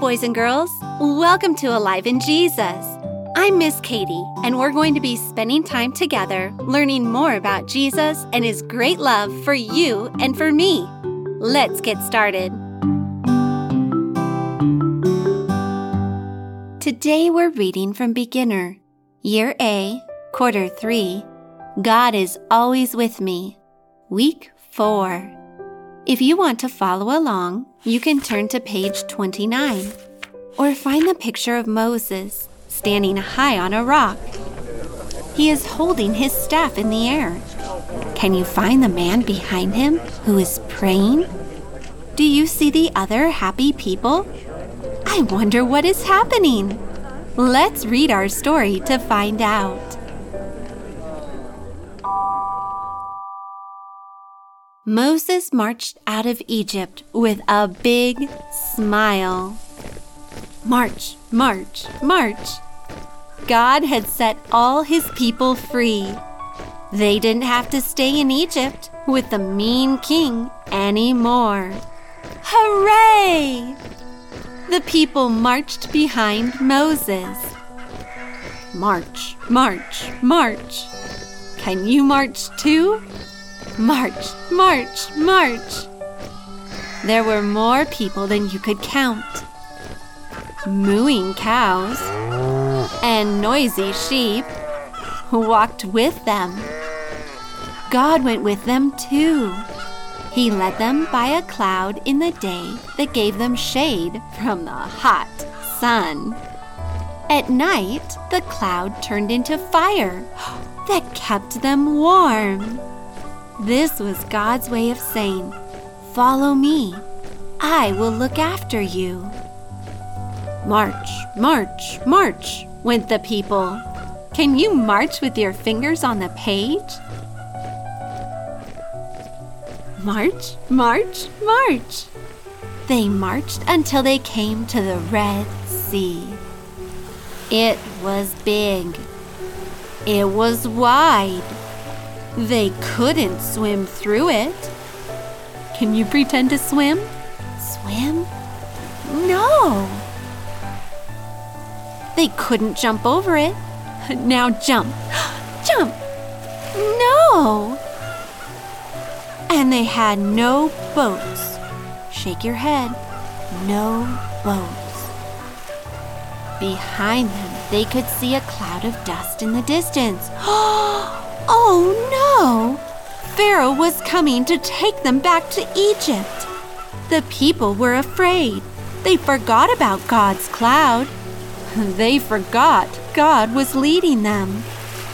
boys and girls. Welcome to Alive in Jesus. I'm Miss Katie, and we're going to be spending time together learning more about Jesus and His great love for you and for me. Let's get started. Today we're reading from Beginner, Year A, Quarter 3, God is Always With Me, Week 4. If you want to follow along, you can turn to page 29, or find the picture of Moses standing high on a rock. He is holding his staff in the air. Can you find the man behind him who is praying? Do you see the other happy people? I wonder what is happening. Let's read our story to find out. Moses marched out of Egypt with a big smile. March, march, march. God had set all His people free. They didn't have to stay in Egypt with the mean king anymore. Hooray! The people marched behind Moses. March, march, march. Can you march too? March, march, march. There were more people than you could count. Mooing cows and noisy sheep walked with them. God went with them too. He led them by a cloud in the day that gave them shade from the hot sun. At night, the cloud turned into fire that kept them warm. This was God's way of saying, "Follow me. I will look after you." March, march, march, went the people. Can you march with your fingers on the page? March, march, march. They marched until they came to the Red Sea. It was big. It was wide. They couldn't swim through it. Can you pretend to swim? Swim? No. They couldn't jump over it. Now jump. Jump. No. And they had no boats. Shake your head. No boats. Behind them, they could see a cloud of dust in the distance. Oh no! Pharaoh was coming to take them back to Egypt. The people were afraid. They forgot about God's cloud. They forgot God was leading them.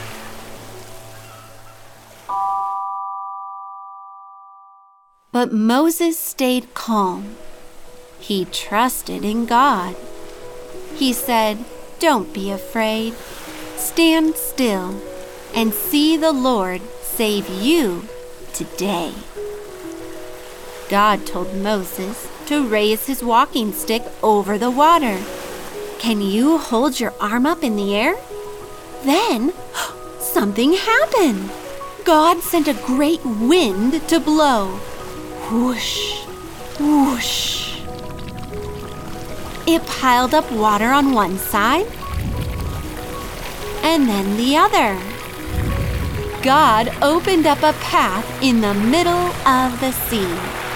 But Moses stayed calm. He trusted in God. He said, "Don't be afraid. Stand still and see the Lord save you today." God told Moses to raise his walking stick over the water. Can you hold your arm up in the air? Then something happened. God sent a great wind to blow. Whoosh, whoosh. It piled up water on one side and then the other. God opened up a path in the middle of the sea.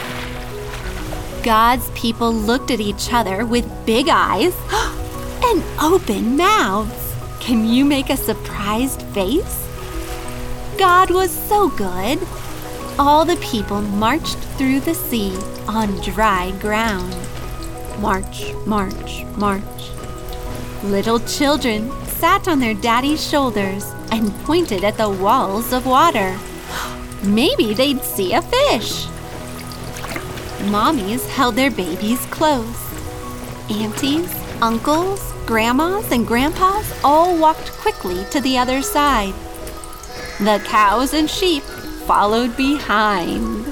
God's people looked at each other with big eyes and open mouths. Can you make a surprised face? God was so good. All the people marched through the sea on dry ground. March, march, march. Little children sat on their daddy's shoulders and pointed at the walls of water. Maybe they'd see a fish. Mommies held their babies close. Aunties, uncles, grandmas, and grandpas all walked quickly to the other side. The cows and sheep followed behind.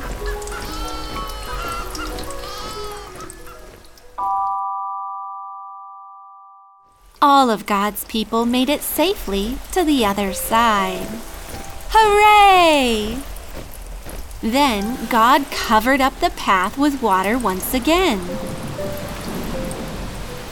All of God's people made it safely to the other side. Hooray! Then God covered up the path with water once again.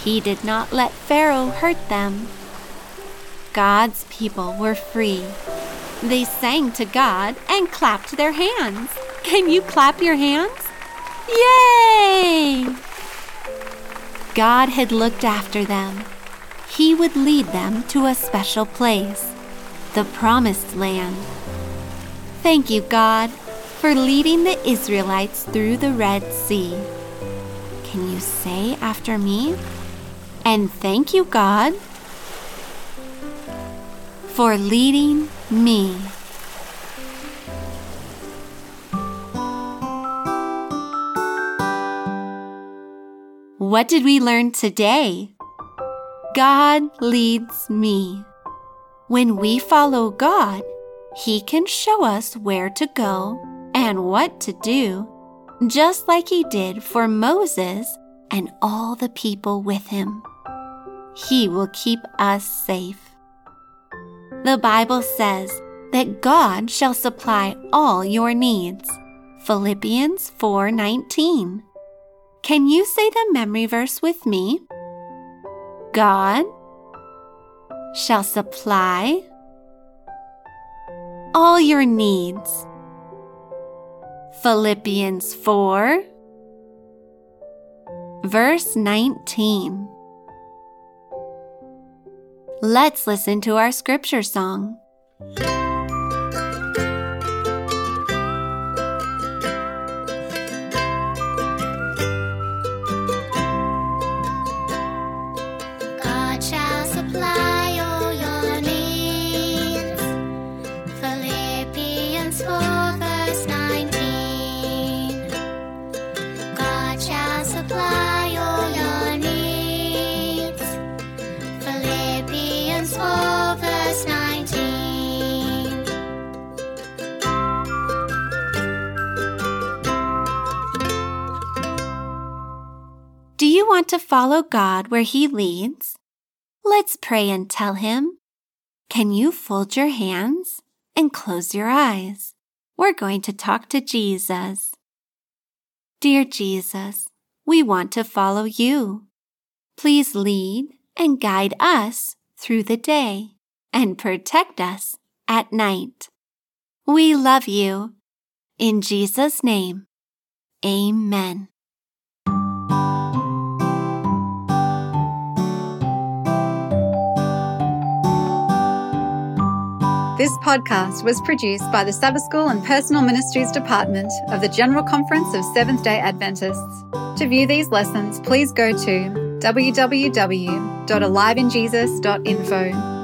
He did not let Pharaoh hurt them. God's people were free. They sang to God and clapped their hands. Can you clap your hands? Yay! God had looked after them. He would lead them to a special place, the Promised Land. Thank you, God, for leading the Israelites through the Red Sea. Can you say after me? And thank you, God, for leading me. What did we learn today? God leads me. When we follow God, He can show us where to go and what to do, just like He did for Moses and all the people with him. He will keep us safe. The Bible says that God shall supply all your needs. Philippians 4:19. Can you say the memory verse with me? God shall supply all your needs. Philippians 4, verse 19. Let's listen to our scripture song. God shall supply all your needs. Philippians 4 verse 19. God shall supply all your needs. Philippians 4 verse 19. Do you want to follow God where He leads? Let's pray and tell Him. Can you fold your hands and close your eyes? We're going to talk to Jesus. Dear Jesus, we want to follow You. Please lead and guide us through the day and protect us at night. We love You. In Jesus' name, Amen. This podcast was produced by the Sabbath School and Personal Ministries Department of the General Conference of Seventh-day Adventists. To view these lessons, please go to www.aliveinjesus.info.